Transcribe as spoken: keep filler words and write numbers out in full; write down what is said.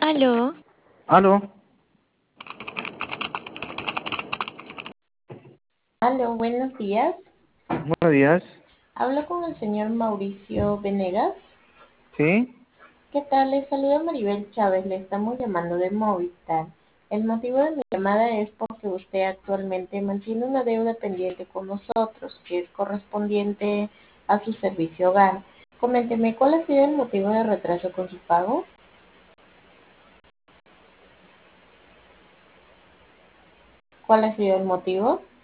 Aló, Aló, Aló, buenos días. buenos días. Hablo con el señor Mauricio Venegas. ¿Sí? ¿Qué tal? Le saluda Maribel Chávez. Le estamos llamando de Movistar. El motivo de mi llamada es porque usted actualmente mantiene una deuda pendiente con nosotros, que es correspondiente a su servicio hogar. Coménteme, ¿cuál ha sido el motivo de retraso con su pago? ¿Cuál ha sido el motivo?